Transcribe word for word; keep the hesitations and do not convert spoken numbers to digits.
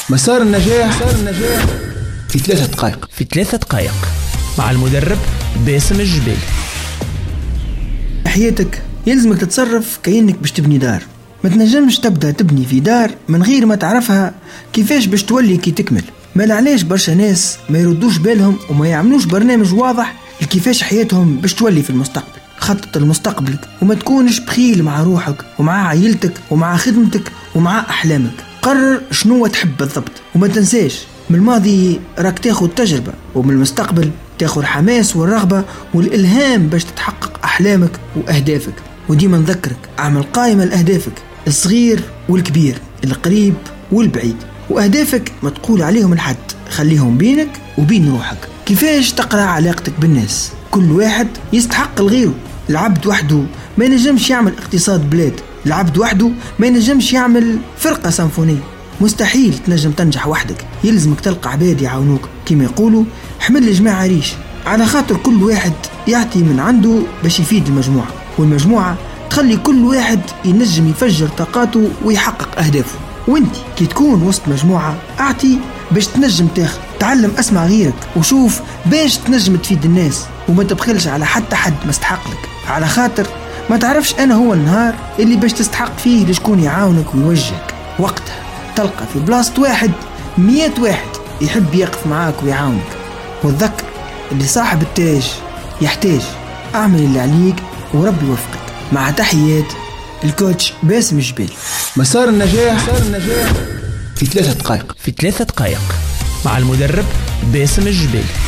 مسار النجاح في ثلاثة دقائق. في ثلاثة دقائق مع المدرب باسم الجبيل. حياتك يلزمك تتصرف كأنك باش تبني دار. ما تنجمش تبدأ تبني في دار من غير ما تعرفها كيفاش باش تولي كي تكمل. ما لعلاش برشا ناس ما يردوش بالهم وما يعملوش برنامج واضح لكيفاش حياتهم باش تولي في المستقبل. خطط لمستقبلك وما تكونش بخيل مع روحك ومع عائلتك ومع خدمتك ومع أحلامك. قرر شنو تحب بالضبط وما تنساش من الماضي راك تاخد تجربة، ومن المستقبل تاخد حماس والرغبة والإلهام باش تتحقق أحلامك وأهدافك. وديما نذكرك اعمل قائمة لأهدافك الصغير والكبير، القريب والبعيد، وأهدافك ما تقول عليهم الحد، خليهم بينك وبين روحك. كيفاش تقرأ علاقتك بالناس؟ كل واحد يستحق الغيره. العبد وحده ما ينجمش يعمل اقتصاد بلاد، العبد وحده ما ينجمش يعمل فرقة سيمفونية. مستحيل تنجم تنجح وحدك، يلزمك تلقى عباد يعاونوك. كما يقولوا حمل الجماعة ريش، على خاطر كل واحد يعطي من عنده باش يفيد المجموعة، والمجموعة تخلي كل واحد ينجم يفجر طاقاته ويحقق أهدافه. وانت كي تكون وسط مجموعة اعطي باش تنجم تاخد. تعلم اسمع غيرك وشوف باش تنجم تفيد الناس، وما تبخلش على حتى حد ما استحق لك، على خاطر ما تعرفش انا هو النهار اللي باش تستحق فيه لشكون يعاونك ويوجهك. وقتها تلقى في بلاصة واحد مئة واحد يحب يقف معاك ويعاونك. وتذكر اللي صاحب التاج يحتاج. اعمل اللي عليك وربي يوفقك. مع تحيات الكوتش باسم الجبيل. مسار النجاح في ثلاثة دقائق. في ثلاثة دقائق مع المدرب باسم الجبيل.